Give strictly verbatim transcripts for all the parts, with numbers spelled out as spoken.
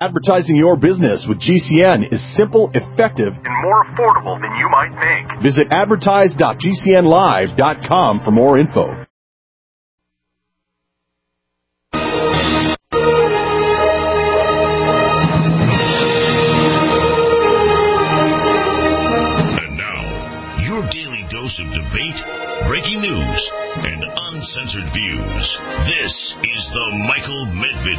Advertising your business with G C N is simple, effective, and more affordable than you might think. Visit advertise dot g c n live dot com for more info. And now, your daily dose of debate, breaking news, and uncensored views. This is the Michael Medved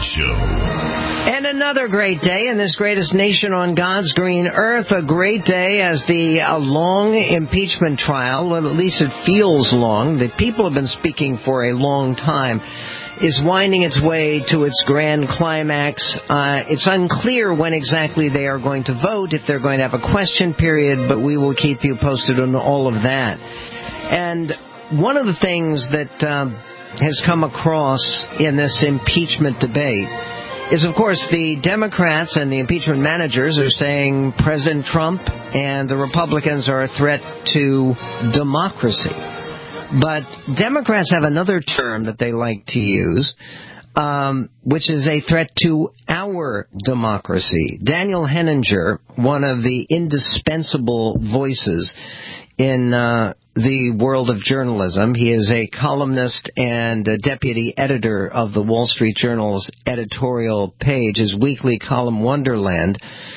Show. And another great day in this greatest nation on God's green earth. A great day as the uh, long impeachment trial, well, at least it feels long, the people have been speaking for a long time, is winding its way to its grand climax. Uh, it's unclear when exactly they are going to vote, if they're going to have a question period, but we will keep you posted on all of that. And one of the things that um, has come across in this impeachment debate is, of course, the Democrats and the impeachment managers are saying President Trump and the Republicans are a threat to democracy. But Democrats have another term that they like to use, um, which is a threat to our democracy. Daniel Henninger, one of the indispensable voices in uh, the world of journalism. He is a columnist and a deputy editor of the Wall Street Journal's editorial page. His weekly column, Wonderland,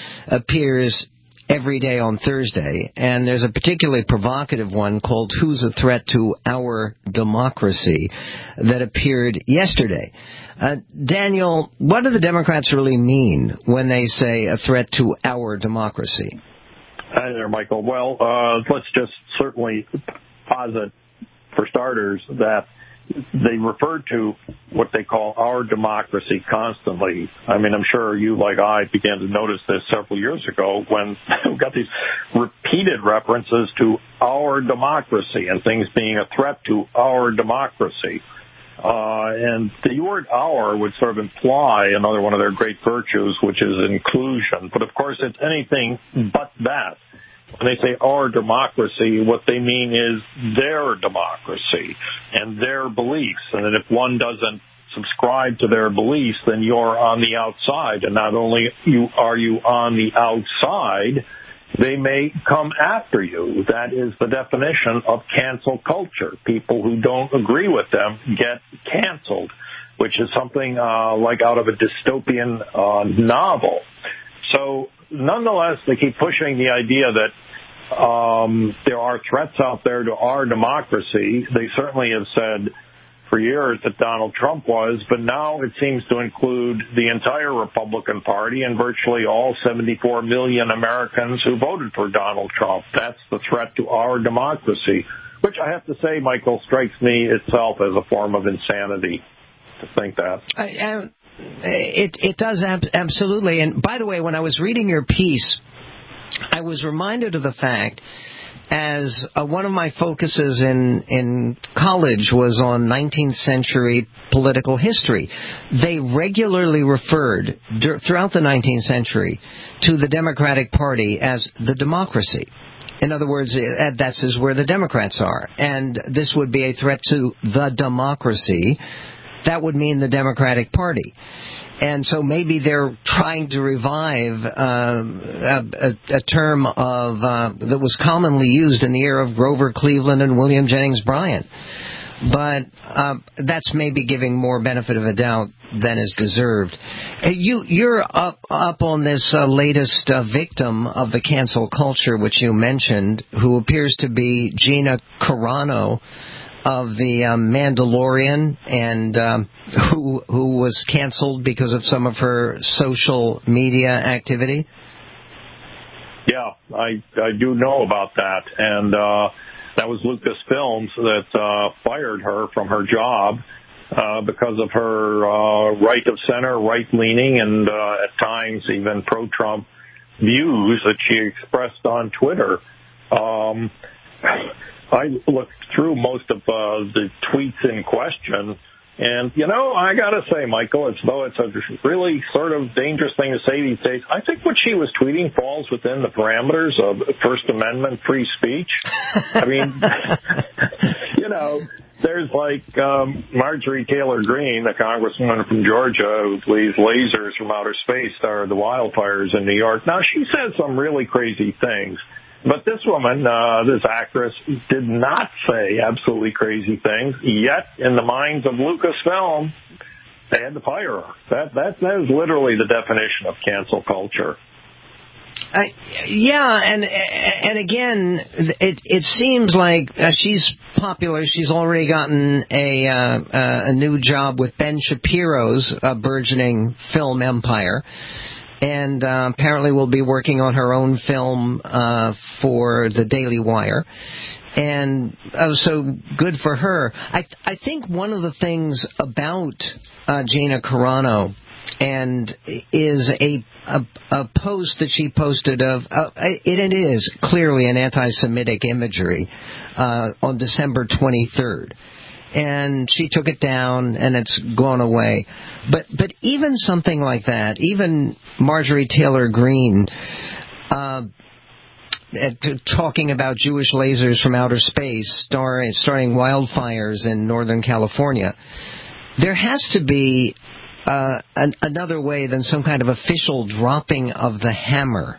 appears every day on Thursday, and there's a particularly provocative one called Who's a Threat to Our Democracy that appeared yesterday. Uh, Daniel, what do the Democrats really mean when they say a threat to our democracy? Hi there, Michael. Well, uh, let's just certainly posit, for starters, that they refer to what they call our democracy constantly. I mean, I'm sure you, like I, began to notice this several years ago when we got these repeated references to our democracy and things being a threat to our democracy. Uh, and the word our would sort of imply another one of their great virtues, which is inclusion. But, of course, it's anything but that. When they say our democracy, what they mean is their democracy and their beliefs. And that if one doesn't subscribe to their beliefs, then you're on the outside. And not only you are you on the outside, they may come after you. That is the definition of cancel culture. People who don't agree with them get canceled, which is something uh, like out of a dystopian uh, novel. So nonetheless, they keep pushing the idea that um, there are threats out there to our democracy. They certainly have said for years that Donald Trump was, but now it seems to include the entire Republican Party and virtually all seventy-four million Americans who voted for Donald Trump. That's the threat to our democracy, which I have to say, Michael, strikes me itself as a form of insanity to think that. I, I, it, it does, ab- absolutely. And by the way, when I was reading your piece, I was reminded of the fact, as uh, one of my focuses in, in college was on nineteenth century political history. They regularly referred dur- throughout the nineteenth century to the Democratic Party as the democracy. In other words, uh, this is where the Democrats are. And this would be a threat to the democracy. That would mean the Democratic Party. And so maybe they're trying to revive uh, a, a, a term of uh, that was commonly used in the era of Grover Cleveland and William Jennings Bryan. But uh, that's maybe giving more benefit of a doubt than is deserved. You, you're up, up on this uh, latest uh, victim of the cancel culture, which you mentioned, who appears to be Gina Carano of the um, Mandalorian, and um, who who was canceled because of some of her social media activity? Yeah, I I do know about that, and uh, that was Lucasfilms that uh, fired her from her job uh, because of her uh, right of center, right leaning, and uh, at times even pro-Trump views that she expressed on Twitter. Um, I looked through most of uh, the tweets in question, and, you know, I got to say, Michael, it's though it's a really sort of dangerous thing to say these days, I think what she was tweeting falls within the parameters of First Amendment free speech. I mean, you know, there's like um, Marjorie Taylor Greene, the congresswoman from Georgia, who believes lasers from outer space started the wildfires in New York. Now, she says some really crazy things. But this woman, uh, this actress, did not say absolutely crazy things. Yet, in the minds of Lucasfilm, they had to fire her. That, that, that is literally the definition of cancel culture. Uh, yeah, and and again, it it seems like uh, she's popular. She's already gotten a uh, a new job with Ben Shapiro's uh, burgeoning film empire, and uh, apparently will be working on her own film uh, for the Daily Wire. And uh, so good for her. I I think one of the things about uh, Gina Carano and is a, a a post that she posted of uh, it, it is clearly an anti-Semitic imagery uh, on December twenty-third, and she took it down and it's gone away. But but even something like that, even Marjorie Taylor Greene uh, talking about Jewish lasers from outer space starting starting wildfires in Northern California, there has to be Uh, an, another way than some kind of official dropping of the hammer,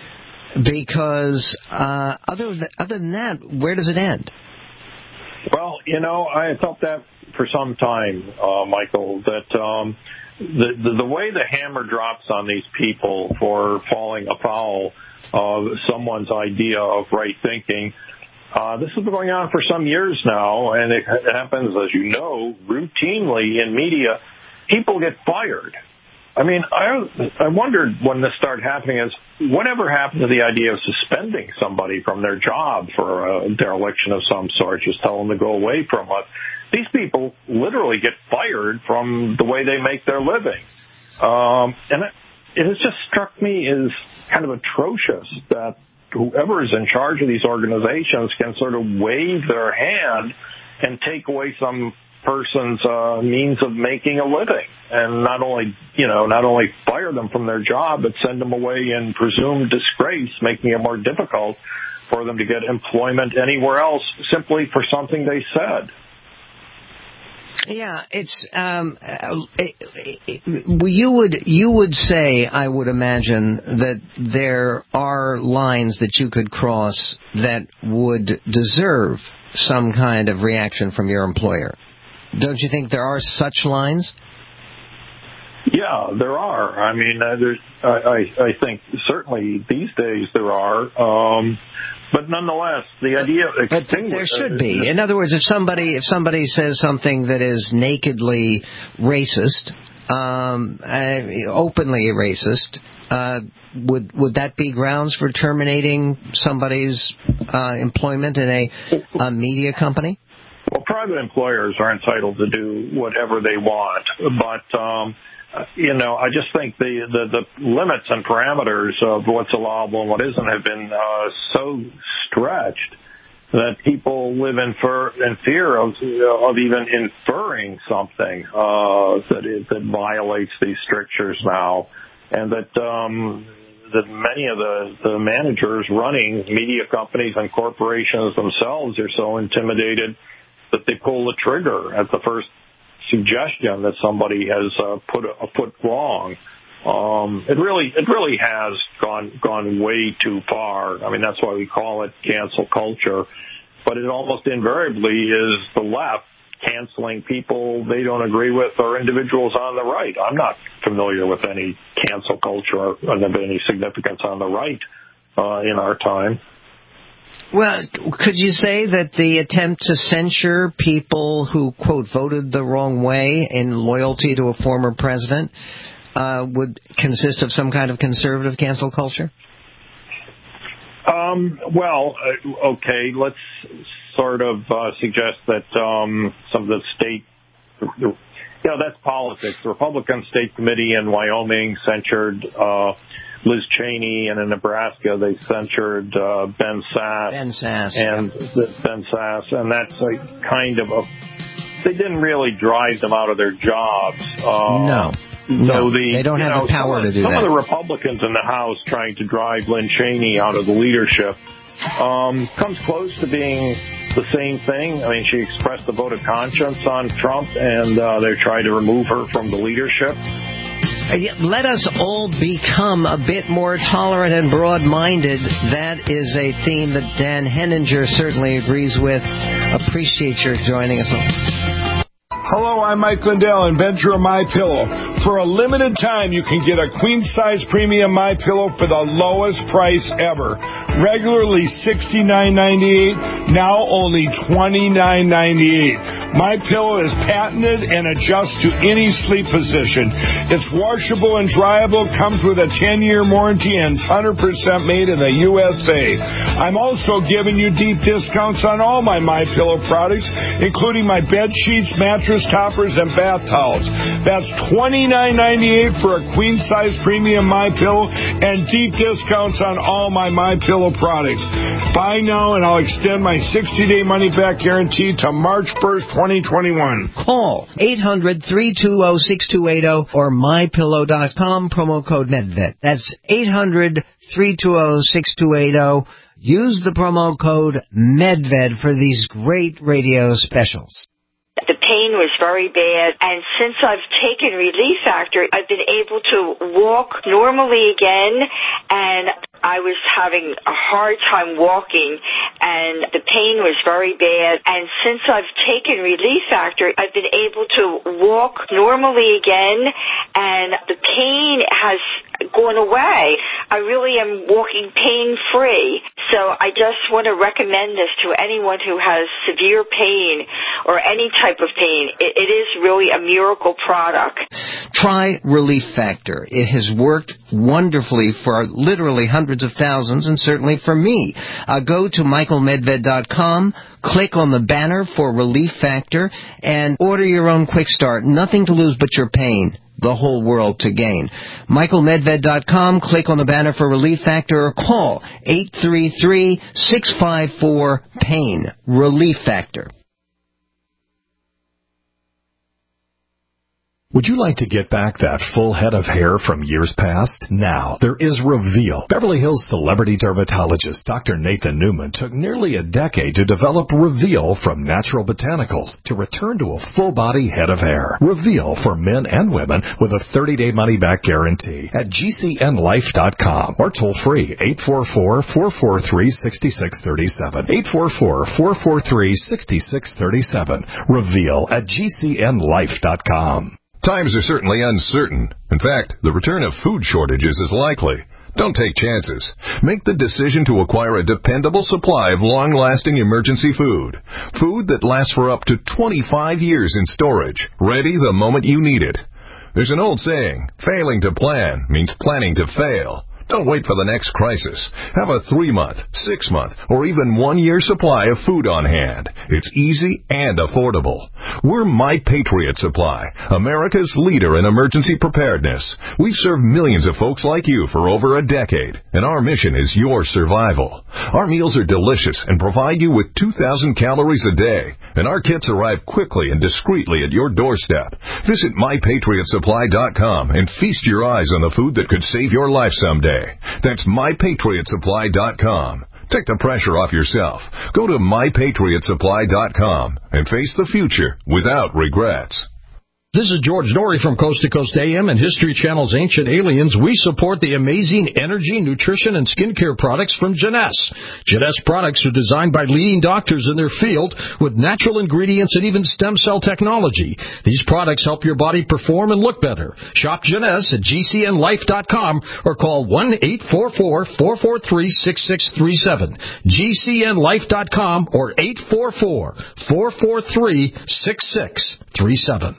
because uh, other than, other than that, where does it end? Well, you know, I felt that for some time, uh, Michael, that um, the, the the way the hammer drops on these people for falling afoul of someone's idea of right thinking. Uh, this has been going on for some years now, and it happens, as you know, routinely in media. People get fired. I mean, I I wondered when this started happening is whatever happened to the idea of suspending somebody from their job for a dereliction of some sort, just tell them to go away from it. These people literally get fired from the way they make their living. Um, and it, it has just struck me as kind of atrocious that whoever is in charge of these organizations can sort of wave their hand and take away some person's uh, means of making a living, and not only, you know, not only fire them from their job, but send them away in presumed disgrace, making it more difficult for them to get employment anywhere else simply for something they said. Yeah, it's um, it, it, you would you would say, I would imagine, that there are lines that you could cross that would deserve some kind of reaction from your employer. Don't you think there are such lines? Yeah, there are. I mean, uh, there's, I, I, I think certainly these days there are. Um, but nonetheless, the idea of but there should be. In other words, if somebody if somebody says something that is nakedly racist, um, uh, openly racist, uh, would would that be grounds for terminating somebody's uh, employment in a, a media company? Well, private employers are entitled to do whatever they want, but, um, you know, I just think the, the, the limits and parameters of what's allowable and what isn't have been uh, so stretched that people live in, fer- in fear of, of even inferring something uh, that, is, that violates these strictures now, and that um, that many of the, the managers running media companies and corporations themselves are so intimidated that they pull the trigger at the first suggestion that somebody has uh, put a, a foot wrong. Um, it really, it really has gone gone way too far. I mean, that's why we call it cancel culture. But it almost invariably is the left canceling people they don't agree with or individuals on the right. I'm not familiar with any cancel culture of any significance on the right uh, in our time. Well, could you say that the attempt to censure people who, quote, voted the wrong way in loyalty to a former president uh, would consist of some kind of conservative cancel culture? Um, well, uh, okay, let's sort of uh, suggest that um, some of the state, you know, that's politics. The Republican State Committee in Wyoming censured uh Liz Cheney, and in Nebraska they censured uh, Ben Sasse. Ben Sasse. And Ben Sasse, and that's a kind of a. They didn't really drive them out of their jobs. Uh, no. So no, the, they don't have know, the power some, to do some that. Some of the Republicans in the House trying to drive Lynn Cheney out of the leadership um, comes close to being the same thing. I mean, she expressed a vote of conscience on Trump, and uh, they're trying to remove her from the leadership. Let us all become a bit more tolerant and broad-minded. That is a theme that Dan Henninger certainly agrees with. Appreciate your joining us all. Hello, I'm Mike Lindell, inventor of MyPillow. For a limited time, you can get a queen-size premium MyPillow for the lowest price ever. Regularly sixty-nine ninety-eight, now only twenty-nine ninety-eight. MyPillow is patented and adjusts to any sleep position. It's washable and dryable, comes with a ten-year warranty, and is one hundred percent made in the U S A. I'm also giving you deep discounts on all my MyPillow products, including my bed sheets, mattress toppers, and bath towels. That's twenty-nine ninety-eight for a queen-size premium MyPillow, and deep discounts on all my MyPillow products. Buy now, and I'll extend my sixty-day money-back guarantee to March first, twenty twenty-one. Call eight hundred, three two zero, six two eight zero or my pillow dot com, promo code Medved. That's eight hundred, three two zero, six two eight zero. Use the promo code Medved for these great radio specials. The pain was very bad, and since I've taken Relief Factor, I've been able to walk normally again, and I was having a hard time walking, and the pain was very bad. And since I've taken Relief Factor, I've been able to walk normally again, and the pain has gone away. I really am walking pain-free. So I just want to recommend this to anyone who has severe pain or any type of pain. It, it is really a miracle product. Try Relief Factor. It has worked wonderfully for literally hundreds of thousands, and certainly for me. Uh, go to michael medved dot com, click on the banner for Relief Factor, and order your own quick start. Nothing to lose but your pain. The whole world to gain. michael medved dot com, click on the banner for Relief Factor, or call eight three three, six five four, PAIN. Relief Factor. Would you like to get back that full head of hair from years past? Now, there is Reveal. Beverly Hills celebrity dermatologist Doctor Nathan Newman took nearly a decade to develop Reveal from natural botanicals to return to a full-body head of hair. Reveal for men and women with a thirty-day money-back guarantee at G C N life dot com or toll-free eight four four, four four three, six six three seven. eight four four, four four three, six six three seven. Reveal at G C N life dot com. Times are certainly uncertain. In fact, the return of food shortages is likely. Don't take chances. Make the decision to acquire a dependable supply of long-lasting emergency food. Food that lasts for up to twenty-five years in storage, ready the moment you need it. There's an old saying, failing to plan means planning to fail. Don't wait for the next crisis. Have a three-month, six-month, or even one-year supply of food on hand. It's easy and affordable. We're My Patriot Supply, America's leader in emergency preparedness. We've served millions of folks like you for over a decade, and our mission is your survival. Our meals are delicious and provide you with two thousand calories a day, and our kits arrive quickly and discreetly at your doorstep. Visit my patriot supply dot com and feast your eyes on the food that could save your life someday. That's my patriot supply dot com. Take the pressure off yourself. Go to my patriot supply dot com and face the future without regrets. This is George Norrie from Coast to Coast A M and History Channel's Ancient Aliens. We support the amazing energy, nutrition, and skincare products from Jeunesse. Jeunesse products are designed by leading doctors in their field with natural ingredients and even stem cell technology. These products help your body perform and look better. Shop Jeunesse at G C N life dot com or call one eight four four, four four three, six six three seven. G C N life dot com or eight four four, four four three, six six three seven.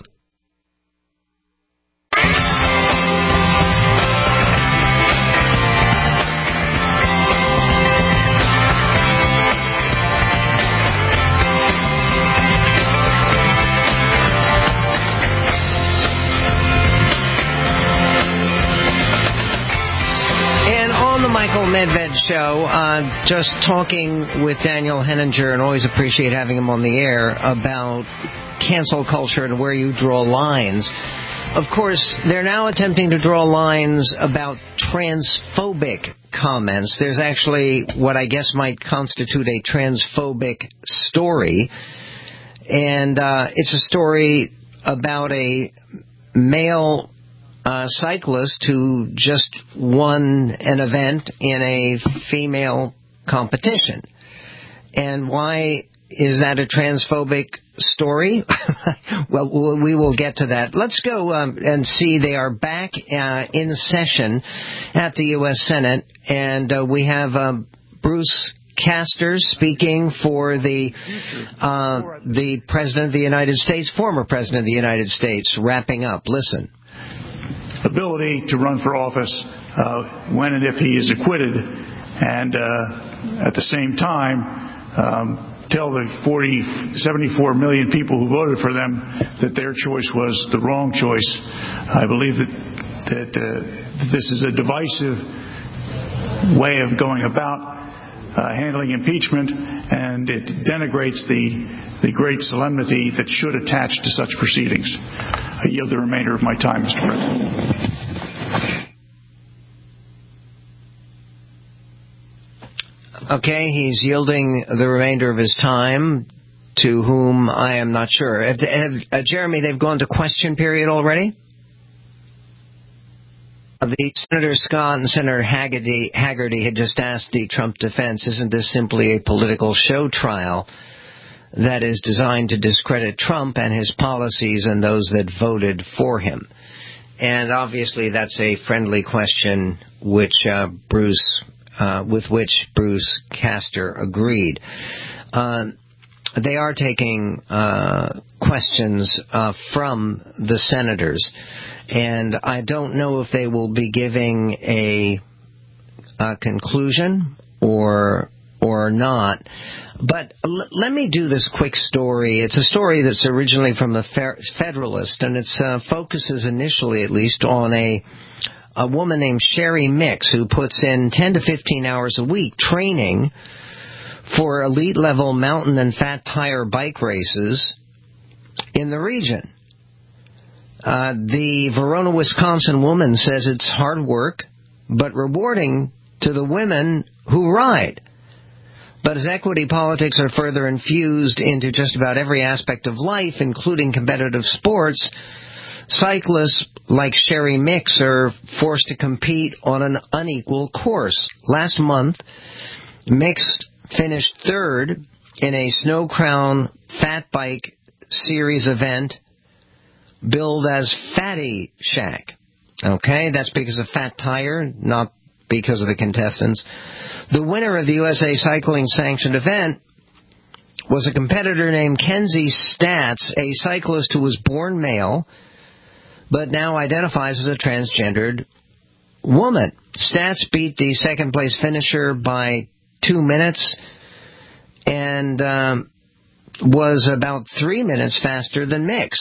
Michael Medved Show, uh, just talking with Daniel Henninger, and always appreciate having him on the air, about cancel culture and where you draw lines. of course, they're now attempting to draw lines about transphobic comments. There's actually what I guess might constitute a transphobic story. And uh, it's a story about a male uh, cyclist who just won an event in a female competition. And why is that a transphobic story? Well, we will get to that. Let's go um, and see. They are back uh, in session at the U S Senate, and uh, we have uh, Bruce Castor speaking for the uh, the President of the United States, former President of the United States, wrapping up. Listen. Ability to run for office uh, when and if he is acquitted, and uh, at the same time um, tell the forty, seventy-four million people who voted for them that their choice was the wrong choice. I believe that that uh, this is a divisive way of going about uh, handling impeachment, and it denigrates the the great solemnity that should attach to such proceedings. I yield the remainder of my time, Mister President. Okay, he's yielding the remainder of his time, to whom I am not sure. Have, have, uh, Jeremy, they've gone to question period already? Uh, the Senator Scott and Senator Haggerty, Haggerty had just asked the Trump defense, isn't this simply a political show trial that is designed to discredit Trump and his policies and those that voted for him? And obviously that's a friendly question which uh, Bruce... Uh, with which Bruce Castor agreed. Uh, they are taking uh, questions uh, from the senators, and I don't know if they will be giving a, a conclusion or or not. But l- let me do this quick story. It's a story that's originally from the Fe- Federalist, and it uh, focuses initially, at least, on a a woman named Sherry Mix, who puts in ten to fifteen hours a week training for elite-level mountain and fat tire bike races in the region. Uh, the Verona, Wisconsin woman says it's hard work, but rewarding to the women who ride. But as equity politics are further infused into just about every aspect of life, including competitive sports, cyclists like Sherry Mix are forced to compete on an unequal course. Last month, Mix finished third in a Snow Crown Fat Bike Series event billed as Fatty Shack. Okay, that's because of fat tire, not because of the contestants. The winner of the U S A Cycling sanctioned event was a competitor named Kenzie Stats, a cyclist who was born male, but now identifies as a transgendered woman. Stats beat the second-place finisher by two minutes and um, was about three minutes faster than Mix.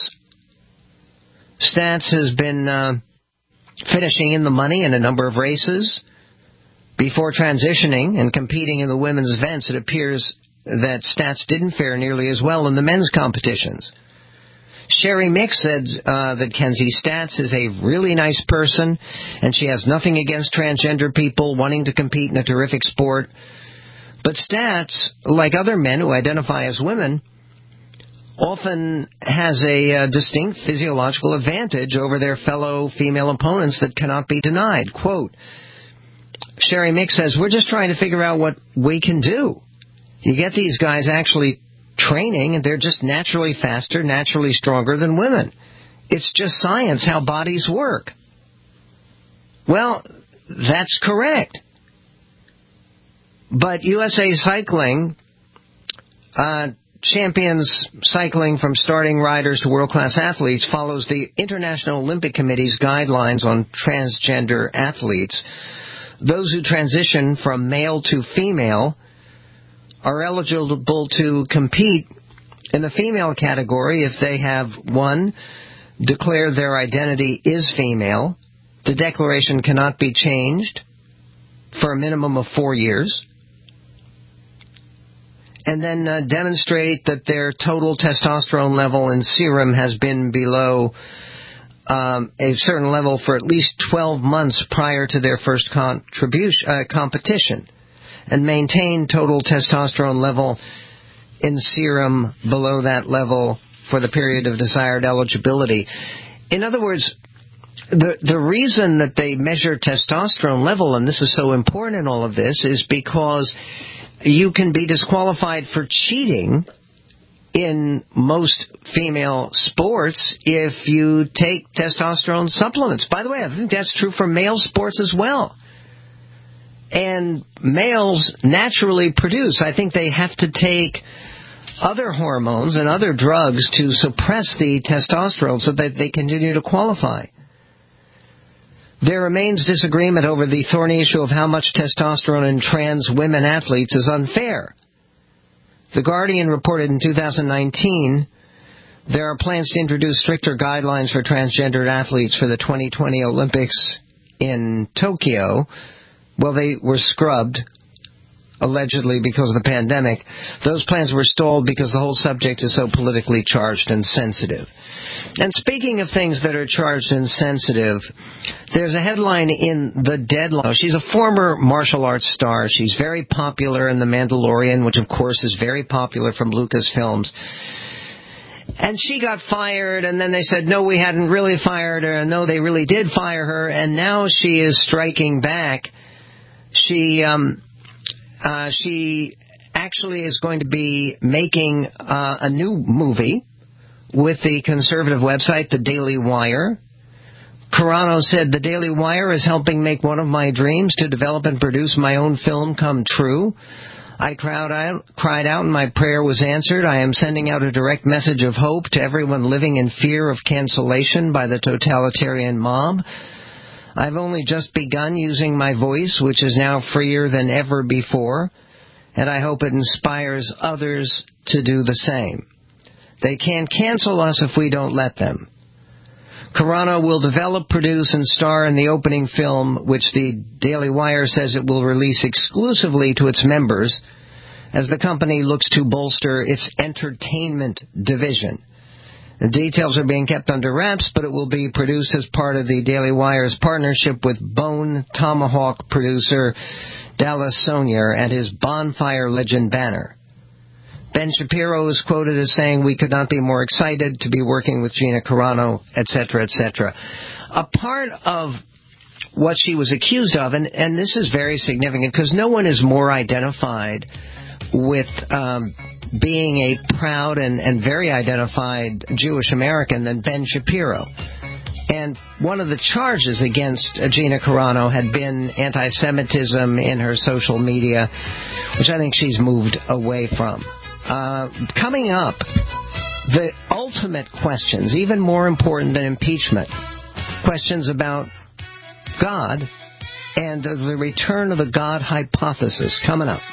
Stats has been uh, finishing in the money in a number of races. Before transitioning and competing in the women's events, it appears that Stats didn't fare nearly as well in the men's competitions. Sherry Mix said uh, that Kenzie Stats is a really nice person, and she has nothing against transgender people wanting to compete in a terrific sport. But Stats, like other men who identify as women, often has a uh, distinct physiological advantage over their fellow female opponents that cannot be denied. Quote, Sherry Mix says, we're just trying to figure out what we can do. You get these guys actually training, and they're just naturally faster, naturally stronger than women. It's just science, how bodies work. Well, that's correct. But U S A Cycling uh, champions cycling from starting riders to world-class athletes follows the International Olympic Committee's guidelines on transgender athletes. Those who transition from male to female are eligible to compete in the female category if they have, one, declared their identity is female. The declaration cannot be changed for a minimum of four years. And then uh, demonstrate that their total testosterone level in serum has been below um, a certain level for at least twelve months prior to their first contribution, uh, competition, and maintain total testosterone level in serum below that level for the period of desired eligibility. In other words, the the reason that they measure testosterone level, and this is so important in all of this, is because you can be disqualified for cheating in most female sports if you take testosterone supplements. By the way, I think that's true for male sports as well. And males naturally produce. I think they have to take other hormones and other drugs to suppress the testosterone so that they continue to qualify. There remains disagreement over the thorny issue of how much testosterone in trans women athletes is unfair. The Guardian reported in two thousand nineteen there are plans to introduce stricter guidelines for transgendered athletes for the twenty twenty Olympics in Tokyo. Well, they were scrubbed, allegedly because of the pandemic. Those plans were stalled because the whole subject is so politically charged and sensitive. And speaking of things that are charged and sensitive, there's a headline in The Deadline. She's a former martial arts star. She's very popular in The Mandalorian, which of course is very popular from Lucasfilms. And she got fired, and then they said, no, we hadn't really fired her, and no, they really did fire her, and now she is striking back. She, um, uh, she actually is going to be making uh, a new movie with the conservative website, The Daily Wire. Carano said, the Daily Wire is helping make one of my dreams to develop and produce my own film come true. I cried out, cried out and my prayer was answered. I am sending out a direct message of hope to everyone living in fear of cancellation by the totalitarian mob. I've only just begun using my voice, which is now freer than ever before, and I hope it inspires others to do the same. They can't cancel us if we don't let them. Carano will develop, produce, and star in the opening film, which the Daily Wire says it will release exclusively to its members as the company looks to bolster its entertainment division. The details are being kept under wraps, but it will be produced as part of the Daily Wire's partnership with Bone Tomahawk producer Dallas Sonier and his Bonfire Legend banner. Ben Shapiro is quoted as saying, we could not be more excited to be working with Gina Carano, et cetera, et cetera. A part of what she was accused of, and, and this is very significant because no one is more identified with um, being a proud and, and very identified Jewish American than Ben Shapiro. And one of the charges against Gina Carano had been anti-Semitism in her social media, which I think she's moved away from. Uh, coming up, the ultimate questions, even more important than impeachment, questions about God and the return of the God hypothesis, coming up.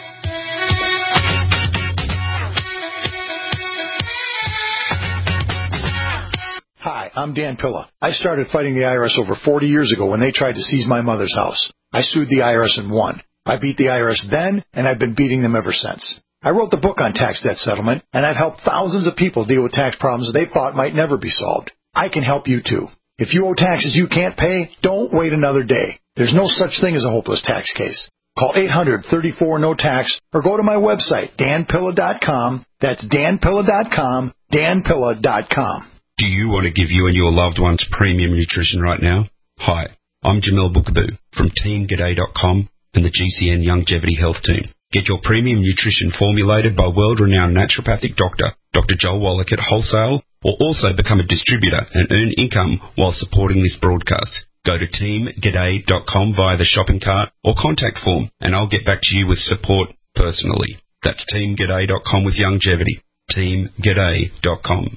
Hi, I'm Dan Pilla. I started fighting the I R S over forty years ago when they tried to seize my mother's house. I sued the I R S and won. I beat the I R S then, and I've been beating them ever since. I wrote the book on tax debt settlement, and I've helped thousands of people deal with tax problems they thought might never be solved. I can help you too. If you owe taxes you can't pay, don't wait another day. There's no such thing as a hopeless tax case. Call eight hundred, thirty-four, no tax or go to my website, dan pilla dot com. That's dan pilla dot com, dan pilla dot com. Do you want to give you and your loved ones premium nutrition right now? Hi, I'm Jamel Bookaboo from team g'day dot com and the G C N Longevity Health Team. Get your premium nutrition formulated by world-renowned naturopathic doctor, Doctor Joel Wallach at wholesale, or also become a distributor and earn income while supporting this broadcast. Go to team g'day dot com via the shopping cart or contact form, and I'll get back to you with support personally. That's team g'day dot com with longevity. team g'day dot com.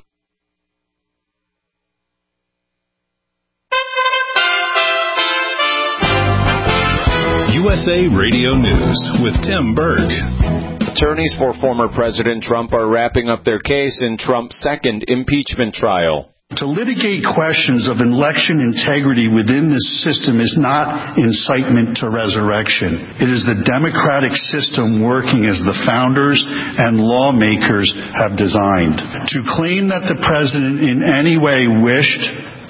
U S A Radio News with Tim Berg. Attorneys for former President Trump are wrapping up their case in Trump's second impeachment trial. To litigate questions of election integrity within this system is not incitement to resurrection. It is the democratic system working as the founders and lawmakers have designed. To claim that the president in any way wished,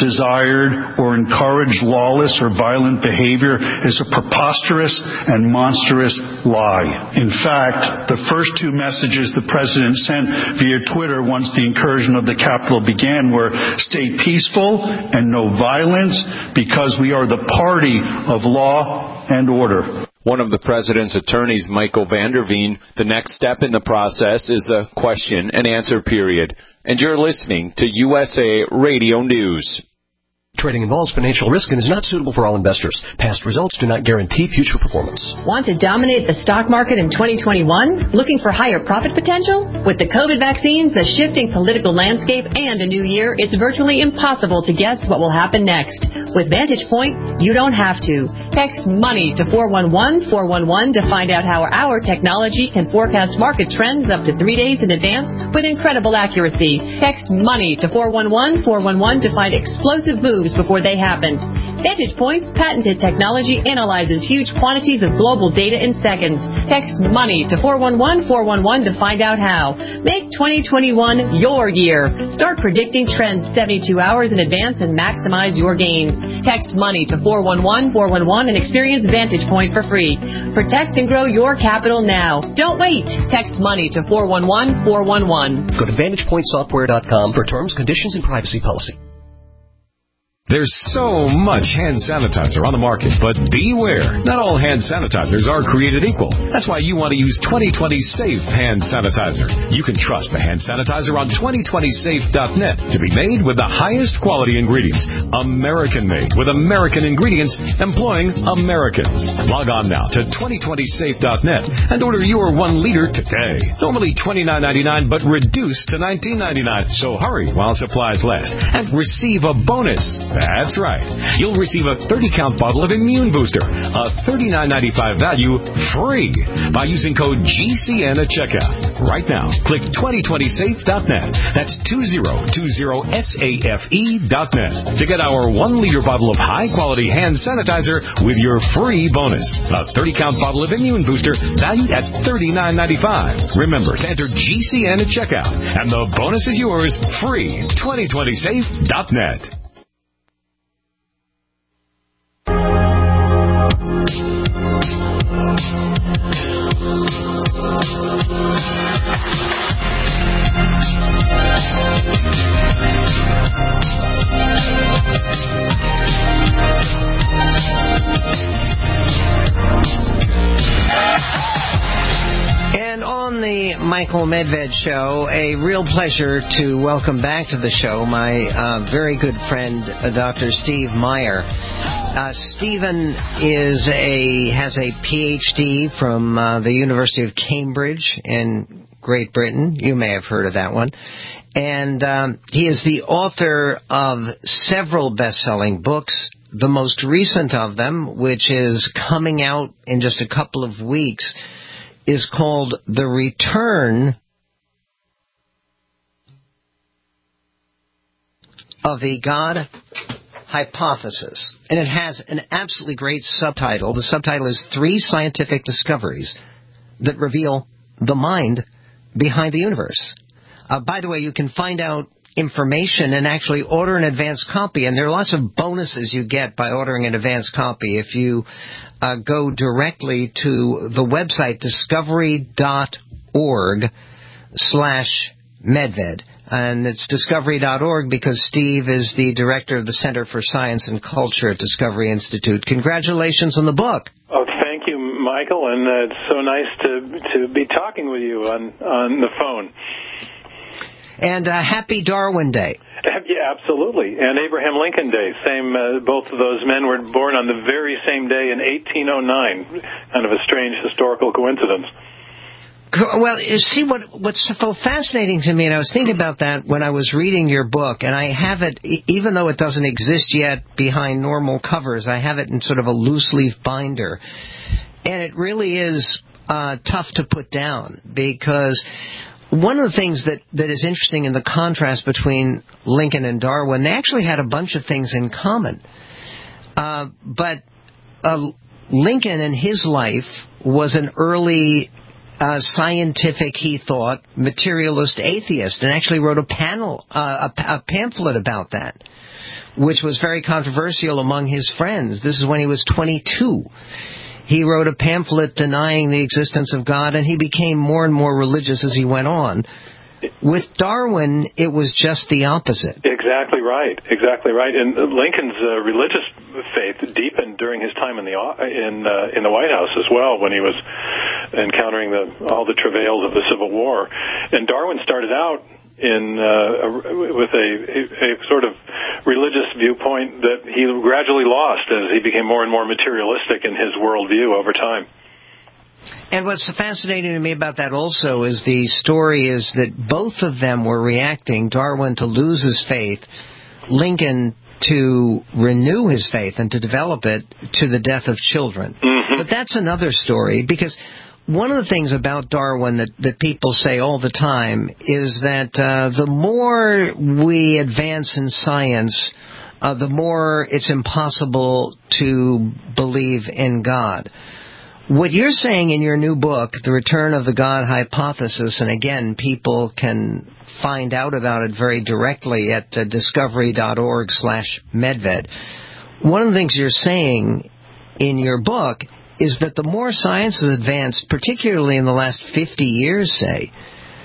desired, or encouraged lawless or violent behavior is a preposterous and monstrous lie. In fact, the first two messages the President sent via Twitter once the incursion of the Capitol began were, stay peaceful and no violence, because we are the party of law and order. One of the president's attorneys, Michael Vanderveen, the next step in the process is a question and answer period. And you're listening to U S A Radio News. Trading involves financial risk and is not suitable for all investors. Past results do not guarantee future performance. Want to dominate the stock market in twenty twenty-one? Looking for higher profit potential? With the COVID vaccines, the shifting political landscape, and a new year, it's virtually impossible to guess what will happen next. With Vantage Point, you don't have to. Text MONEY to four one one four one one to find out how our technology can forecast market trends up to three days in advance with incredible accuracy. Text MONEY to four one one four one one to find explosive moves before they happen. Vantage Point's patented technology analyzes huge quantities of global data in seconds. Text MONEY to four one one four one one to find out how. Make twenty twenty-one your year. Start predicting trends seventy-two hours in advance and maximize your gains. Text MONEY to four one one four one one and experience Vantage Point for free. Protect and grow your capital now. Don't wait. Text MONEY to four one one four one one. Go to vantage point software dot com for terms, conditions, and privacy policy. There's so much hand sanitizer on the market, but beware. Not all hand sanitizers are created equal. That's why you want to use twenty twenty Safe Hand Sanitizer. You can trust the hand sanitizer on twenty twenty safe dot net to be made with the highest quality ingredients. American-made with American ingredients employing Americans. Log on now to twenty twenty safe dot net and order your one liter today. Normally twenty-nine ninety-nine, but reduced to nineteen ninety-nine. So hurry while supplies last and receive a bonus. That's right. You'll receive a thirty count bottle of Immune Booster, a thirty-nine ninety-five value, free by using code G C N at checkout. Right now, click twenty twenty safe dot net. That's twenty twenty safe dot net to get our one liter bottle of high-quality hand sanitizer with your free bonus. A thirty count bottle of Immune Booster valued at thirty-nine ninety-five. Remember to enter G C N at checkout, and the bonus is yours free. twenty twenty safe dot net. And on the Michael Medved Show, a real pleasure to welcome back to the show my uh, very good friend, uh, Doctor Steve Meyer. Uh, Stephen is a has a P H D from uh, the University of Cambridge in Great Britain. You may have heard of that one. And um, he is the author of several best-selling books. The most recent of them, which is coming out in just a couple of weeks, is called The Return of the God Hypothesis. And it has an absolutely great subtitle. The subtitle is Three Scientific Discoveries That Reveal the Mind Behind the Universe. Uh, by the way, you can find out information and actually order an advance copy, and there are lots of bonuses you get by ordering an advance copy if you uh, go directly to the website discovery dot org slash medved. And it's discovery dot org because Steve is the director of the Center for Science and Culture at Discovery Institute. Congratulations on the book. Oh, thank you, Michael, and uh, it's so nice to to be talking with you on, on the phone. And uh, happy Darwin Day. Yeah, absolutely. And Abraham Lincoln Day. Same. Uh, both of those men were born on the very same day in eighteen oh nine. Kind of a strange historical coincidence. Well, you see, what what's so fascinating to me, and I was thinking about that when I was reading your book, and I have it, even though it doesn't exist yet behind normal covers, I have it in sort of a loose leaf binder. And it really is uh, tough to put down, because one of the things that, that is interesting in the contrast between Lincoln and Darwin, they actually had a bunch of things in common. Uh, but uh, Lincoln in his life was an early uh, scientific, he thought, materialist atheist, and actually wrote a panel, uh, a, a pamphlet about that, which was very controversial among his friends. This is when he was twenty-two. He wrote a pamphlet denying the existence of God, and he became more and more religious as he went on. With Darwin, it was just the opposite. Exactly right. Exactly right. And Lincoln's uh, religious faith deepened during his time in the in uh, in the White House as well, when he was encountering the all the travails of the Civil War. And Darwin started out in uh, a, with a, a, a sort of religious viewpoint that he gradually lost as he became more and more materialistic in his worldview over time. And what's fascinating to me about that also is the story is that both of them were reacting, Darwin to lose his faith, Lincoln to renew his faith and to develop it, to the death of children. Mm-hmm. But that's another story, because one of the things about Darwin that, that people say all the time is that uh, the more we advance in science, uh, the more it's impossible to believe in God. What you're saying in your new book, The Return of the God Hypothesis, and again, people can find out about it very directly at uh, discovery.org slash medved. One of the things you're saying in your book is that the more science has advanced, particularly in the last fifty years, say,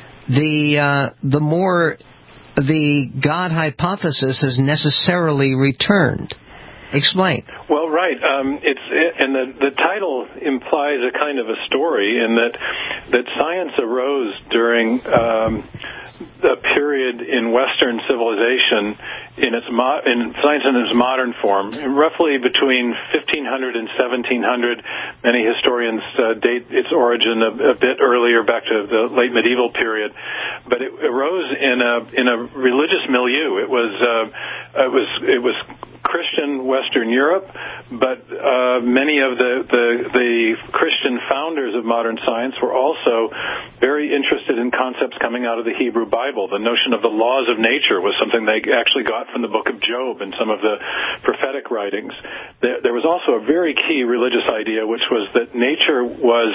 the uh, the more the God hypothesis has necessarily returned. Explain. Well, right. Um, it's and the the title implies a kind of a story in that that science arose during um, a period in Western civilization in its mo- in science in its modern form, roughly between fifteen hundred and seventeen hundred. Many historians uh, date its origin a, a bit earlier, back to the late medieval period, but it arose in a in a religious milieu. It was uh, it was it was Christian Western Europe, but uh, many of the, the the Christian founders of modern science were also very interested in concepts coming out of the Hebrew Bible. The notion of the laws of nature was something they actually got from the book of Job and some of the prophetic writings. There, there was also a very key religious idea, which was that nature was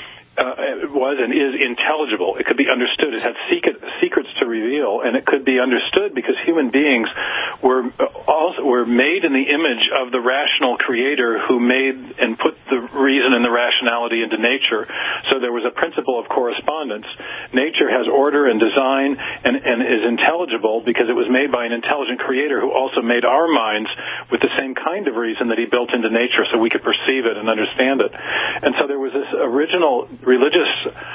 Uh, was and is intelligible. It could be understood. It had secret, secrets to reveal, and it could be understood because human beings were also were made in the image of the rational Creator who made and put the reason and the rationality into nature. So there was a principle of correspondence. Nature has order and design and, and is intelligible because it was made by an intelligent Creator who also made our minds with the same kind of reason that He built into nature so we could perceive it and understand it. And so there was this original religious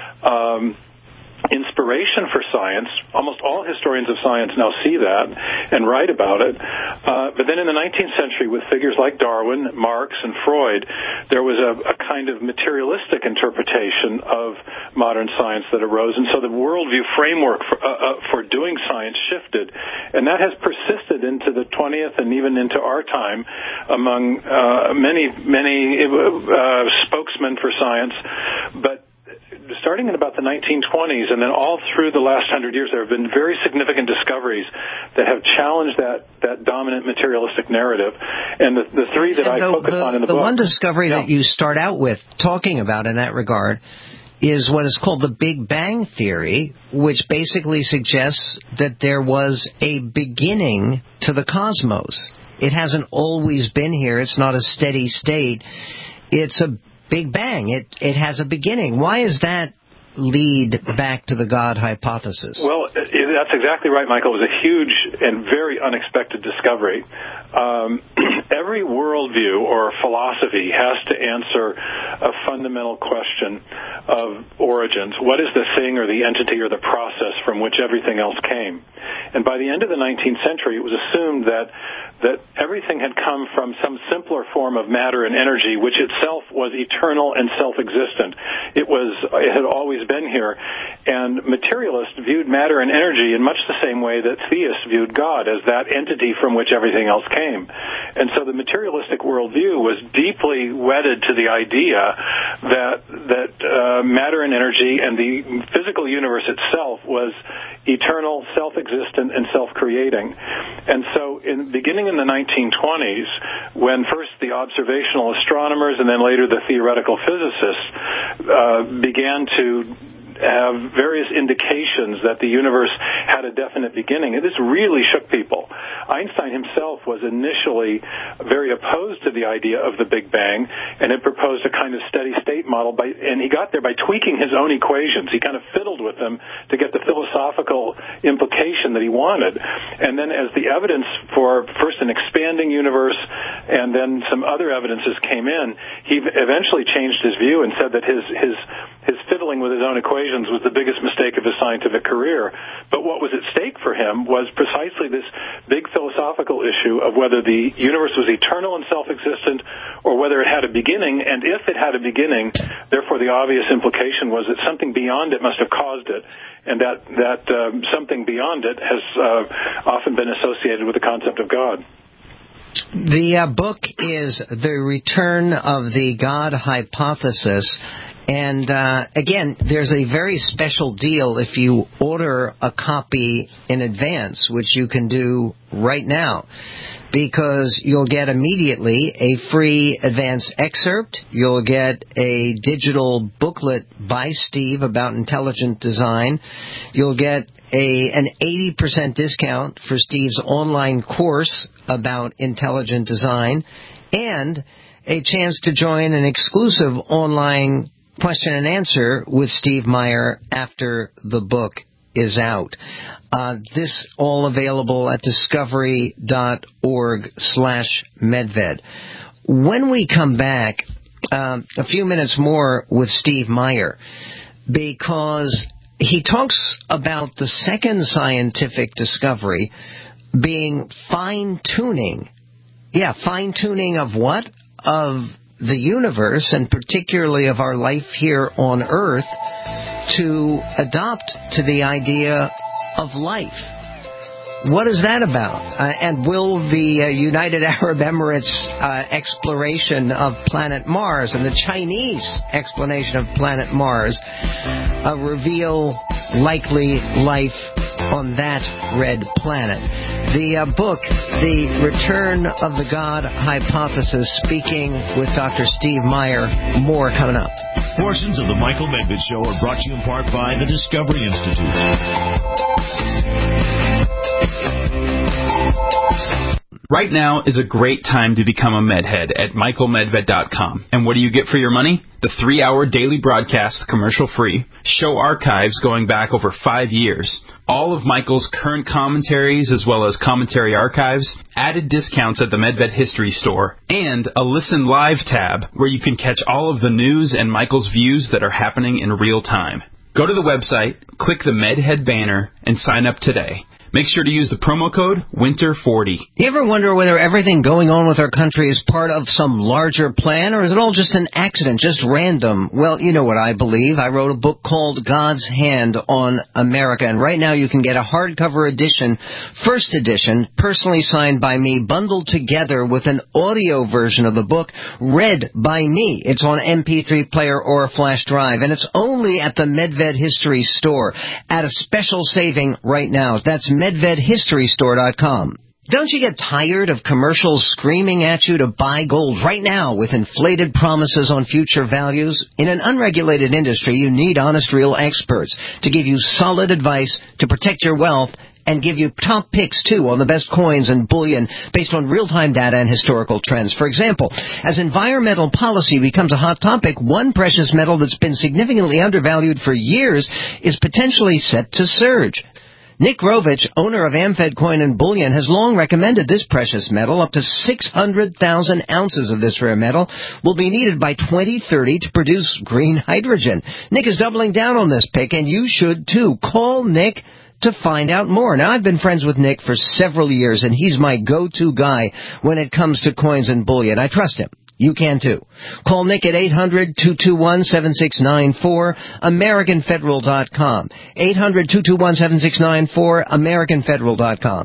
um, inspiration for science. Almost all historians of science now see that and write about it. Uh, but then in the nineteenth century, with figures like Darwin, Marx, and Freud, there was a, a kind of materialistic interpretation of modern science that arose. And so the worldview framework for, uh, uh, for doing science shifted. And that has persisted into the twentieth and even into our time among uh, many, many uh, spokesmen for science. But starting in about the nineteen twenties and then all through the last hundred years, there have been very significant discoveries that have challenged that, that dominant materialistic narrative. And the, the three that I the, focus the, on in the, the book... The one discovery yeah. that you start out with talking about in that regard is what is called the Big Bang Theory, which basically suggests that there was a beginning to the cosmos. It hasn't always been here. It's not a steady state. It's a Big Bang. It it has a beginning. Why is that lead back to the God hypothesis? Well, that's exactly right, Michael. It was a huge and very unexpected discovery. Um, every worldview or philosophy has to answer a fundamental question of origins. What is the thing or the entity or the process from which everything else came? And by the end of the nineteenth century, it was assumed that that everything had come from some simpler form of matter and energy, which itself was eternal and self-existent. It was, it had always been here. And materialists viewed matter and energy in much the same way that theists viewed God, as that entity from which everything else came. And so the materialistic worldview was deeply wedded to the idea that that uh, matter and energy and the physical universe itself was eternal, self-existent, and self-creating. And so in beginning in the nineteen twenties, when first the observational astronomers and then later the theoretical physicists uh, began to have various indications that the universe had a definite beginning. And this really shook people. Einstein himself was initially very opposed to the idea of the Big Bang, and had proposed a kind of steady-state model, by, and he got there by tweaking his own equations. He kind of fiddled with them to get the philosophical implication that he wanted. And then as the evidence for first an expanding universe and then some other evidences came in, he eventually changed his view and said that his his his fiddling with his own equations was the biggest mistake of his scientific career. But what was at stake for him was precisely this big philosophical issue of whether the universe was eternal and self-existent or whether it had a beginning, and if it had a beginning, therefore the obvious implication was that something beyond it must have caused it, and that, that um, something beyond it has uh, often been associated with the concept of God. The uh, book is The Return of the God Hypothesis. And, uh, again, there's a very special deal if you order a copy in advance, which you can do right now, because you'll get immediately a free advance excerpt. You'll get a digital booklet by Steve about intelligent design. You'll get a an eighty percent discount for Steve's online course about intelligent design, and a chance to join an exclusive online question and answer with Steve Meyer after the book is out. Uh, this all available at discovery.org slash medved. When we come back, um, a few minutes more with Steve Meyer, because he talks about the second scientific discovery being fine-tuning. Yeah, fine-tuning of what? Of the universe, and particularly of our life here on Earth, to adopt to the idea of life. What is that about? Uh, and will the uh, United Arab Emirates uh, exploration of planet Mars and the Chinese explanation of planet Mars uh, reveal likely life on that red planet? The uh, book, The Return of the God Hypothesis, speaking with Doctor Steve Meyer. More coming up. Portions of the Michael Medved Show are brought to you in part by the Discovery Institute. Right now is a great time to become a medhead at michael medved dot com. And what do you get for your money? The three-hour daily broadcast, commercial-free, show archives going back over five years, all of Michael's current commentaries as well as commentary archives, added discounts at the Medved History Store, and a Listen Live tab where you can catch all of the news and Michael's views that are happening in real time. Go to the website, click the Medhead banner, and sign up today. Make sure to use the promo code winter forty. You ever wonder whether everything going on with our country is part of some larger plan, or is it all just an accident, just random? Well, you know what I believe. I wrote a book called God's Hand on America, and right now you can get a hardcover edition, first edition, personally signed by me, bundled together with an audio version of the book, read by me. It's on M P three player or a flash drive, and it's only at the Medved History Store at a special saving right now. That's medved history store dot com. Don't you get tired of commercials screaming at you to buy gold right now with inflated promises on future values? In an unregulated industry, you need honest, real experts to give you solid advice to protect your wealth and give you top picks, too, on the best coins and bullion based on real-time data and historical trends. For example, as environmental policy becomes a hot topic, one precious metal that's been significantly undervalued for years is potentially set to surge. Nick Rovich, owner of Amfed Coin and Bullion, has long recommended this precious metal. Up to six hundred thousand ounces of this rare metal will be needed by twenty thirty to produce green hydrogen. Nick is doubling down on this pick, and you should too. Call Nick to find out more. Now, I've been friends with Nick for several years, and he's my go-to guy when it comes to coins and bullion. I trust him. You can, too. Call Nick at eight hundred, two two one, seven six nine four, American Federal dot com. eight hundred, two two one, seven six nine four, American Federal dot com.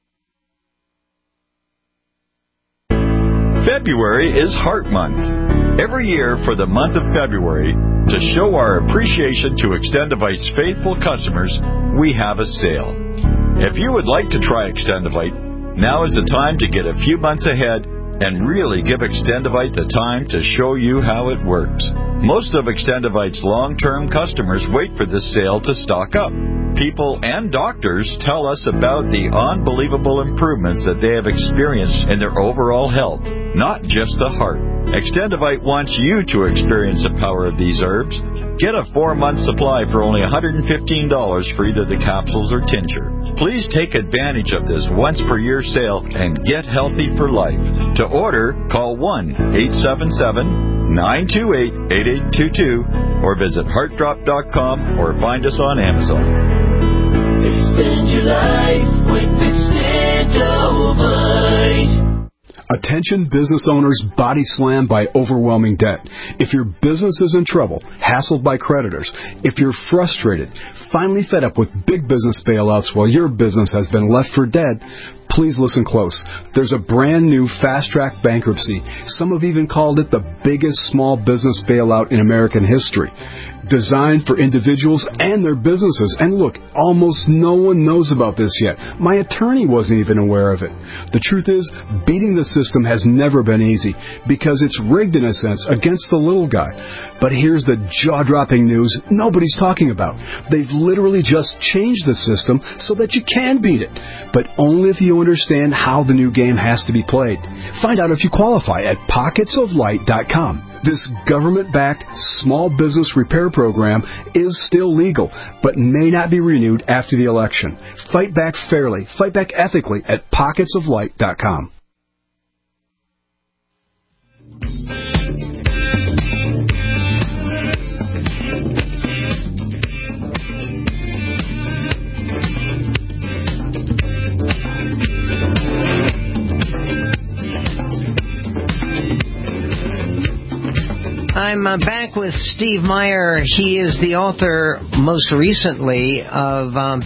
February is Heart Month. Every year for the month of February, to show our appreciation to Extendivite's faithful customers, we have a sale. If you would like to try Extendivite, now is the time to get a few months ahead and really give Extendivite the time to show you how it works. Most of Extendivite's long-term customers wait for this sale to stock up. People and doctors tell us about the unbelievable improvements that they have experienced in their overall health, not just the heart. Extendivite wants you to experience the power of these herbs. Get a four-month supply for only one hundred fifteen dollars for either the capsules or tincture. Please take advantage of this once-per-year sale and get healthy for life. To order, call one eight seven seven, nine two eight, eight eight two two or visit heart drop dot com or find us on Amazon. Extend your life with Extendivite. Attention business owners body slammed by overwhelming debt. If your business is in trouble, hassled by creditors, if you're frustrated, finally fed up with big business bailouts while your business has been left for dead, please listen close. There's a brand new fast-track bankruptcy. Some have even called it the biggest small business bailout in American history. Designed for individuals and their businesses. And look, almost no one knows about this yet. My attorney wasn't even aware of it. The truth is, beating the system has never been easy because it's rigged in a sense against the little guy. But here's the jaw-dropping news nobody's talking about. They've literally just changed the system so that you can beat it, but only if you understand how the new game has to be played. Find out if you qualify at pockets of light dot com. This government-backed small business repair program is still legal, but may not be renewed after the election. Fight back fairly, fight back ethically at pockets of light dot com. I'm uh, back with Steve Meyer. He is the author, most recently, of um,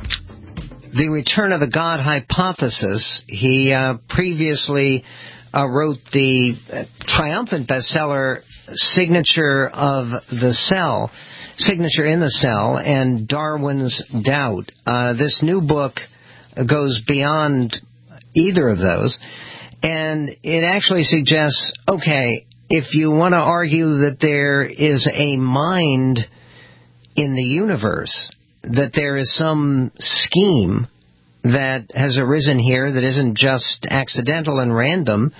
The Return of the God Hypothesis. He uh, previously uh, wrote the uh, triumphant bestseller Signature of the Cell, Signature in the Cell, and Darwin's Doubt. Uh, this new book goes beyond either of those, and it actually suggests, okay, if you want to argue that there is a mind in the universe, that there is some scheme that has arisen here that isn't just accidental and random,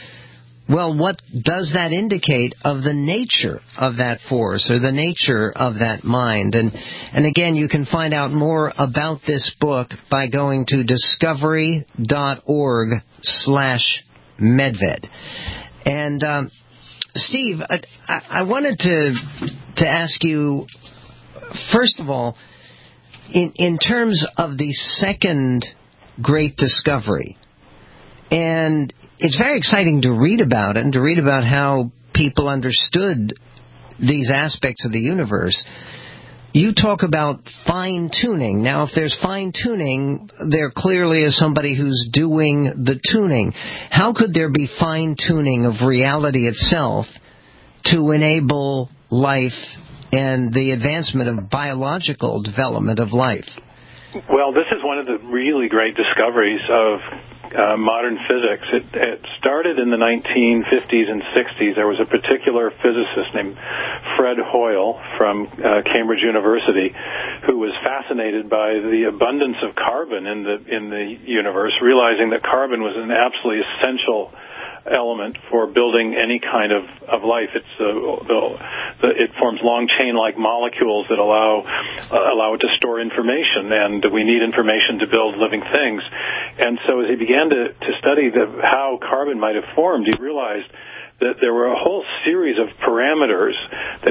well, what does that indicate of the nature of that force or the nature of that mind? And and again, you can find out more about this book by going to discovery dot org slash medved. And um, Steve, I, I wanted to to ask you, first of all, in in terms of the second great discovery, and it's very exciting to read about it and to read about how people understood these aspects of the universe. You talk about fine-tuning. Now, if there's fine-tuning, there clearly is somebody who's doing the tuning. How could there be fine-tuning of reality itself to enable life and the advancement of biological development of life? Well, this is one of the really great discoveries of uh, modern physics. It, it started in the nineteen fifties and sixties. There was a particular physicist named Fred Hoyle from uh, Cambridge University who was fascinated by the abundance of carbon in the in the universe, realizing that carbon was an absolutely essential element for building any kind of, of life. It's uh, the, the, it forms long chain-like molecules that allow uh, allow it to store information, and we need information to build living things. And so as he began to, to study the, how carbon might have formed, he realized that there were a whole series of parameters that had to be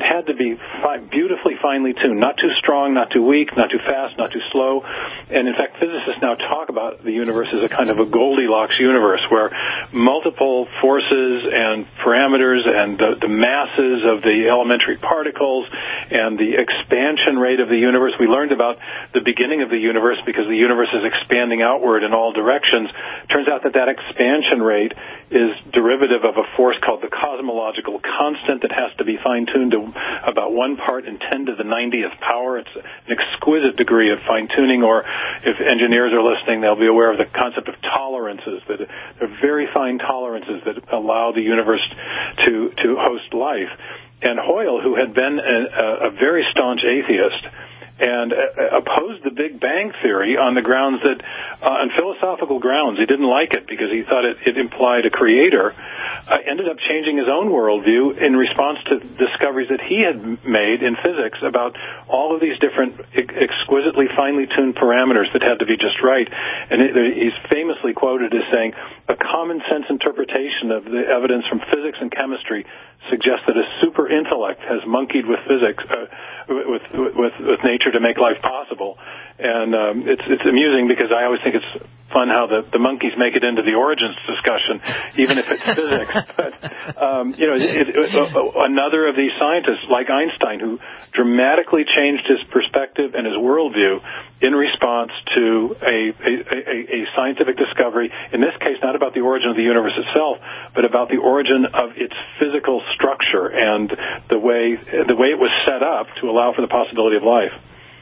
be fi- beautifully finely tuned, not too strong, not too weak, not too fast, not too slow. And in fact, physicists now talk about the universe as a kind of a Goldilocks universe where multiple forces and parameters and the, the masses of the elementary particles and the expansion rate of the universe. We learned about the beginning of the universe because the universe is expanding outward in all directions. Turns out that that expansion rate is derivative of a force called the cosmological constant that has to be fine-tuned to about one part in ten to the ninetieth power. It's an exquisite degree of fine-tuning, or if engineers are listening, they'll be aware of the concept of tolerances. That they're very fine tolerances that allow the universe to, to host life. And Hoyle, who had been a, a very staunch atheist, and uh, opposed the Big Bang Theory on the grounds that, uh, on philosophical grounds, he didn't like it because he thought it, it implied a creator, uh, ended up changing his own worldview in response to discoveries that he had made in physics about all of these different ex- exquisitely finely tuned parameters that had to be just right. And it, he's famously quoted as saying, a common sense interpretation of the evidence from physics and chemistry suggests that a super intellect has monkeyed with physics, uh, with, with, with nature to make life possible. And um, it's it's amusing because I always think it's fun how the, the monkeys make it into the origins discussion, even if it's physics. But, um, you know, it, it, uh, another of these scientists, like Einstein, who dramatically changed his perspective and his worldview in response to a, a, a, a scientific discovery, in this case not about the origin of the universe itself, but about the origin of its physical structure and the way the way it was set up to allow for the possibility of life.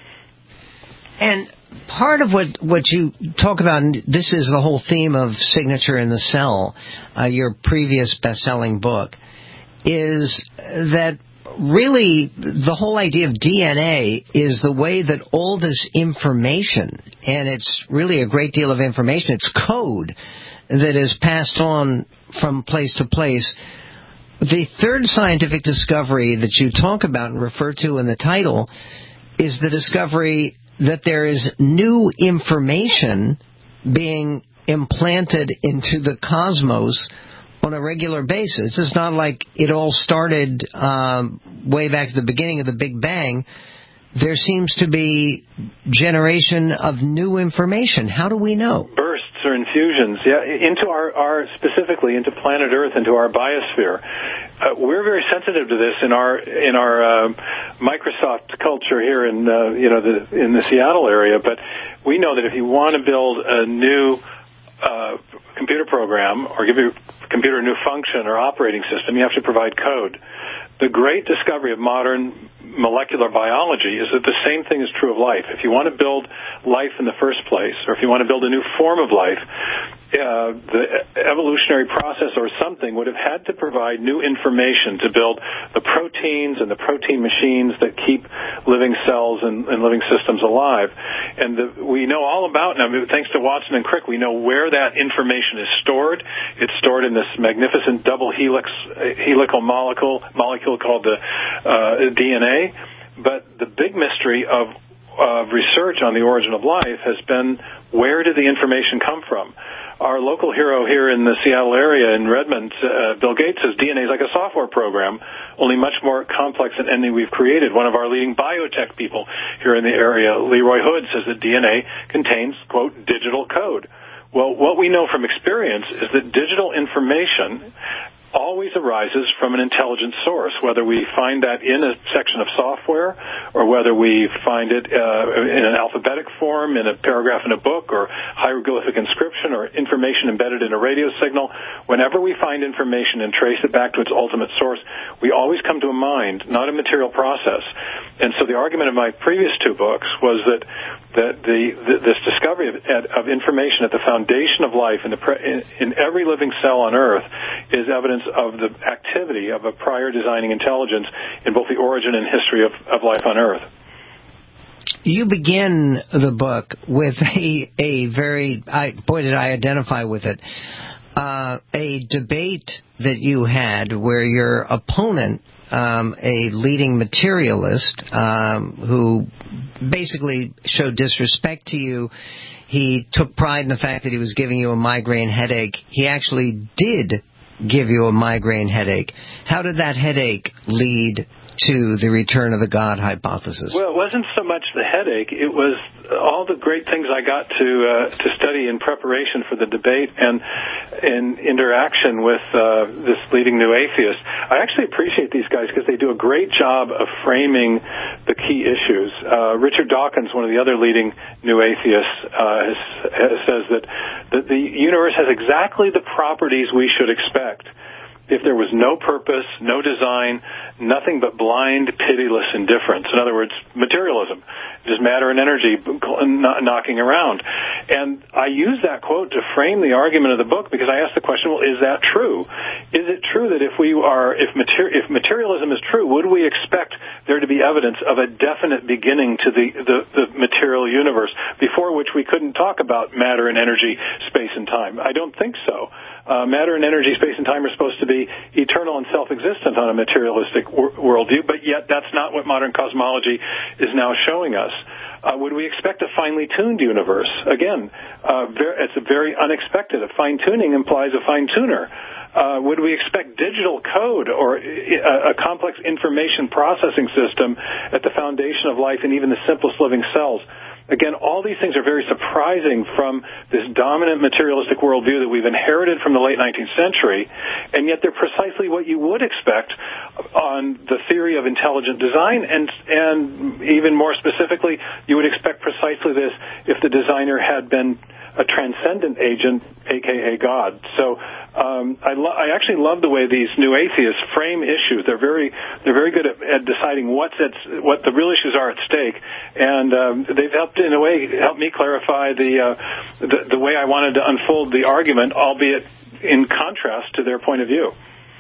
And part of what, what you talk about, and this is the whole theme of Signature in the Cell, uh, your previous best-selling book, is that really the whole idea of D N A is the way that all this information, and it's really a great deal of information, it's code that is passed on from place to place. The third scientific discovery that you talk about and refer to in the title is the discovery that there is new information being implanted into the cosmos on a regular basis. It's not like it all started um, way back at the beginning of the Big Bang. There seems to be generation of new information. How do we know? Bursts or infusions, yeah, into our, our specifically into planet Earth, into our biosphere. Uh, we're very sensitive to this in our in our uh, Microsoft culture here in uh, you know the, in the Seattle area. But we know that if you want to build a new uh, computer program or give your computer a new function or operating system, you have to provide code. The great discovery of modern molecular biology is that the same thing is true of life. If you want to build life in the first place, or if you want to build a new form of life, uh, the evolutionary process or something would have had to provide new information to build the proteins and the protein machines that keep living cells and, and living systems alive. And the, we know all about, now thanks to Watson and Crick, we know where that information is stored. It's stored in this magnificent double helix, helical molecule, molecule called the uh, D N A. But the big mystery of of research on the origin of life has been, where did the information come from? Our local hero here in the Seattle area in Redmond, uh, Bill Gates, says D N A is like a software program, only much more complex than any we've created. One of our leading biotech people here in the area, Leroy Hood, says that D N A contains, quote, digital code. Well, what we know from experience is that digital information always arises from an intelligent source, whether we find that in a section of software or whether we find it uh, in an alphabetic form, in a paragraph in a book, or hieroglyphic inscription, or information embedded in a radio signal. Whenever we find information and trace it back to its ultimate source, we always come to a mind, not a material process. And so the argument of my previous two books was that that the, the this discovery of, of information at the foundation of life in, the pre, in, in every living cell on Earth is evidence of the activity of a prior designing intelligence in both the origin and history of, of life on Earth. You begin the book with a a very, I, boy, did I identify with it, uh, a debate that you had where your opponent, um, a leading materialist, um, who basically showed disrespect to you. He took pride in the fact that he was giving you a migraine headache. He actually did give you a migraine headache. How did that headache lead to the return of the God hypothesis? Well, it wasn't so much the headache. It was all the great things I got to uh, to study in preparation for the debate and in interaction with uh, this leading new atheist. I actually appreciate these guys because they do a great job of framing the key issues. Uh, Richard Dawkins, one of the other leading new atheists, uh, has, has, says that, that the universe has exactly the properties we should expect if there was no purpose, no design, nothing but blind, pitiless indifference. In other words, materialism, just matter and energy knocking around. And I use that quote to frame the argument of the book because I asked the question, well, is that true? Is it true that if we are, if, mater- if materialism is true, would we expect there to be evidence of a definite beginning to the, the, the material universe before which we couldn't talk about matter and energy, space and time? I don't think so. Uh, matter and energy, space and time are supposed to be eternal and self-existent on a materialistic wor- worldview, but yet that's not what modern cosmology is now showing us. Uh, would we expect a finely tuned universe? Again, uh, very, it's a very unexpected. A fine-tuning implies a fine-tuner. Uh, would we expect digital code or a, a complex information processing system at the foundation of life and even the simplest living cells? Again, all these things are very surprising from this dominant materialistic worldview that we've inherited from the late nineteenth century, and yet they're precisely what you would expect on the theory of intelligent design, and and even more specifically, you would expect precisely this if the designer had been a transcendent agent, aka God. So um, I, lo- I actually love the way these new atheists frame issues. They're very they're very good at, at deciding what's at, what the real issues are at stake, and um, they've helped in a way help me clarify the, uh, the the way I wanted to unfold the argument, albeit in contrast to their point of view.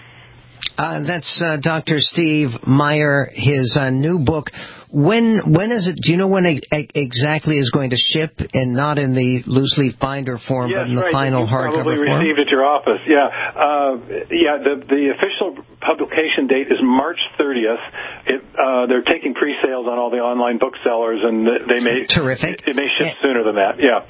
Uh, that's uh, Doctor Steve Meyer, his uh, new book. When when is it? Do you know when it exactly is going to ship, and not in the loose leaf binder form, yes, but in the right. final you hardcover form? Probably received at your office. Yeah, uh, yeah. The the official publication date is March thirtieth. It, uh, they're taking pre-sales on all the online booksellers, and they may terrific. It, it may ship yeah. sooner than that. Yeah.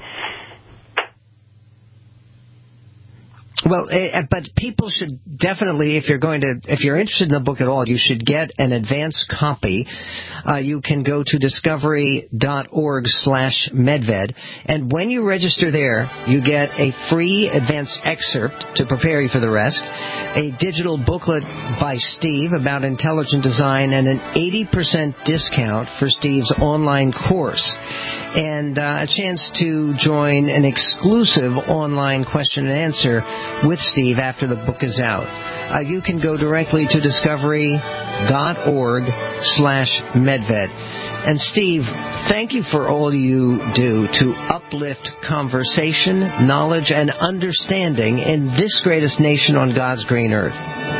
Well, uh, but people should definitely, if you're going to, if you're interested in the book at all, you should get an advance copy. Uh, you can go to discovery.org slash medved, and when you register there, you get a free advance excerpt to prepare you for the rest, a digital booklet by Steve about intelligent design, and an eighty percent discount for Steve's online course, and uh, a chance to join an exclusive online question and answer with Steve after the book is out. Uh, you can go directly to discovery.org slash medved. And Steve, thank you for all you do to uplift conversation, knowledge, and understanding in this greatest nation on God's green earth.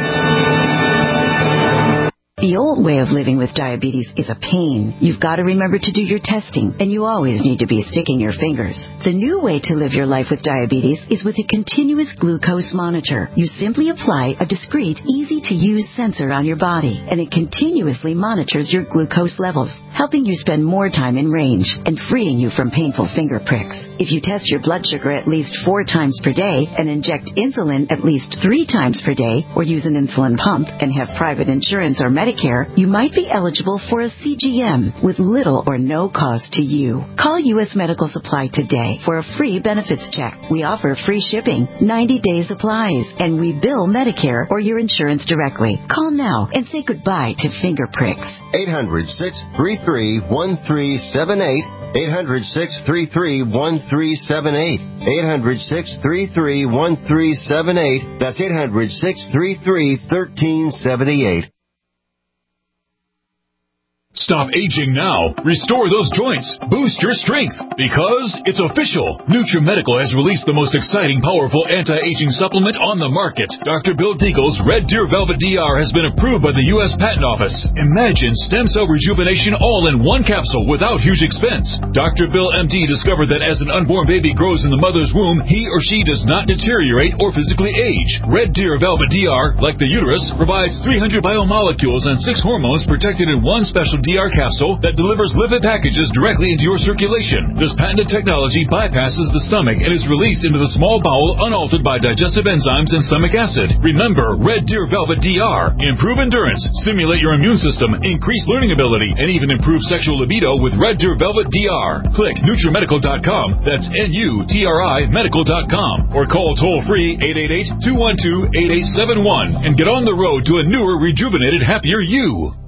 The old way of living with diabetes is a pain. You've got to remember to do your testing, and you always need to be sticking your fingers. The new way to live your life with diabetes is with a continuous glucose monitor. You simply apply a discreet, easy-to-use sensor on your body, and it continuously monitors your glucose levels, helping you spend more time in range and freeing you from painful finger pricks. If you test your blood sugar at least four times per day and inject insulin at least three times per day, or use an insulin pump and have private insurance or Medicare, you might be eligible for a C G M with little or no cost to you. Call U S Medical Supply today for a free benefits check. We offer free shipping, ninety-day supplies, and we bill Medicare or your insurance directly. Call now and say goodbye to finger pricks. eight hundred, six three three, one three seven eight. eight hundred, six three three, one three seven eight. eight hundred, six three three, one three seven eight. That's eight hundred, six three three, one three seven eight. Stop aging now. Restore those joints. Boost your strength. Because it's official. NutriMedical has released the most exciting, powerful anti-aging supplement on the market. Doctor Bill Deagle's Red Deer Velvet D R has been approved by the U S Patent Office. Imagine stem cell rejuvenation all in one capsule without huge expense. Doctor Bill M D discovered that as an unborn baby grows in the mother's womb, he or she does not deteriorate or physically age. Red Deer Velvet D R, like the uterus, provides three hundred biomolecules and six hormones protected in one special D D R capsule that delivers lipid packages directly into your circulation. This patented technology bypasses the stomach and is released into the small bowel unaltered by digestive enzymes and stomach acid. Remember Red Deer Velvet D R. Improve endurance, stimulate your immune system, increase learning ability, and even improve sexual libido with Red Deer Velvet D R. Click Nutrimedical dot com. That's N U T R I medical dot com. Or call toll-free eight eight eight, two one two, eight eight seven one and get on the road to a newer, rejuvenated, happier you.